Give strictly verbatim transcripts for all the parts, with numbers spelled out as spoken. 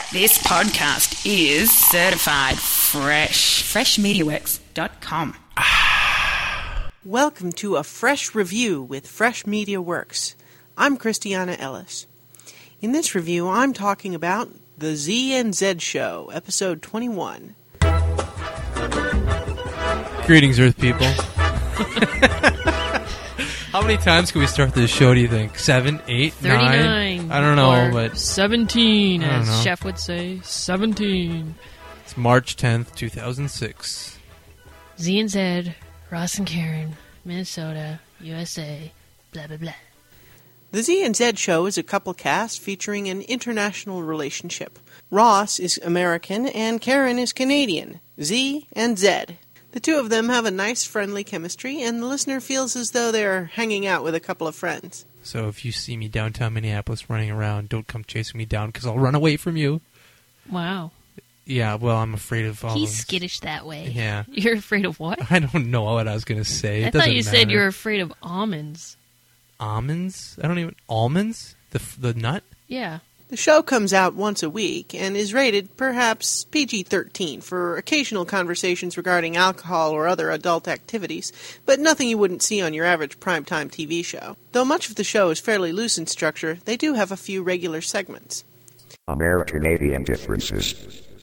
This podcast is certified fresh. fresh media works dot com. Welcome to a fresh review with Fresh Media Works. I'm Christiana Ellis. In this review, I'm talking about The Z and Z Show, episode twenty-one. Greetings, Earth people. How many times can we start this show, do you think? Seven, eight, thirty-nine. Nine? I don't know, or but... seventeen, I don't as know. Chef would say. seventeen. It's March tenth, two thousand six. Z and Z, Ross and Karen, Minnesota, U S A, blah, blah, blah. The Z and Z Show is a couple cast featuring an international relationship. Ross is American and Karen is Canadian. Z and Z. The two of them have a nice, friendly chemistry, and the listener feels as though they're hanging out with a couple of friends. So if you see me downtown Minneapolis running around, don't come chasing me down, because I'll run away from you. Wow. Yeah, well, I'm afraid of all He's those- skittish that way. Yeah. You're afraid of what? I don't know what I was going to say. It I thought doesn't you matter. said you were afraid of almonds. Almonds? I don't even... Almonds? The the nut? Yeah. The show comes out once a week and is rated perhaps P G thirteen for occasional conversations regarding alcohol or other adult activities, but nothing you wouldn't see on your average primetime T V show. Though much of the show is fairly loose in structure, they do have a few regular segments. American-Canadian differences.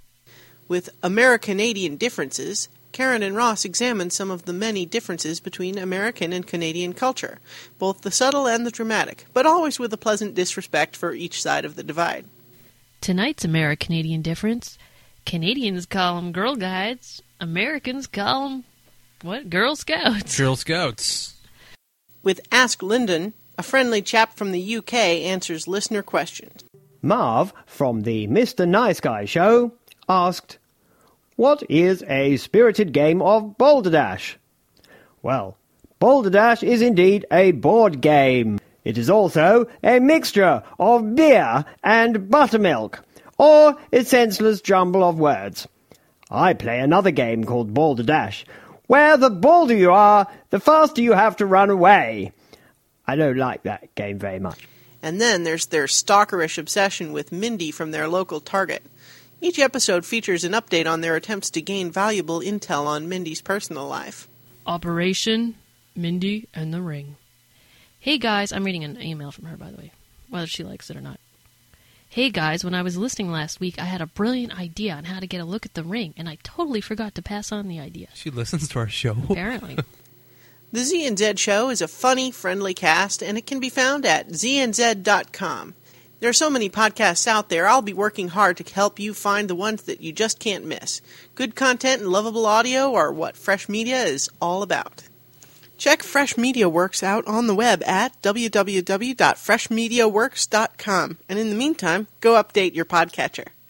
With American-Canadian differences, Karen and Ross examine some of the many differences between American and Canadian culture, both the subtle and the dramatic, but always with a pleasant disrespect for each side of the divide. Tonight's American-Canadian difference, Canadians call them Girl Guides, Americans call them, what, Girl Scouts? Girl Scouts. With Ask Lyndon, a friendly chap from the U K answers listener questions. Marv, from the Mister Nice Guy show, asked, "What is a spirited game of Balderdash?" Well, Balderdash is indeed a board game. It is also a mixture of beer and buttermilk, or a senseless jumble of words. I play another game called Balderdash, where the bolder you are, the faster you have to run away. I don't like that game very much. And then there's their stalkerish obsession with Mindy from their local Target. Each episode features an update on their attempts to gain valuable intel on Mindy's personal life. Operation Mindy and the Ring. Hey guys, I'm reading an email from her, by the way, whether she likes it or not. Hey guys, when I was listening last week, I had a brilliant idea on how to get a look at the ring, and I totally forgot to pass on the idea. She listens to our show. Apparently. The Z and Z Show is a funny, friendly cast, and it can be found at z n z dot com. There are so many podcasts out there, I'll be working hard to help you find the ones that you just can't miss. Good content and lovable audio are what Fresh Media is all about. Check Fresh Media Works out on the web at w w w dot fresh media works dot com, and in the meantime, go update your podcatcher.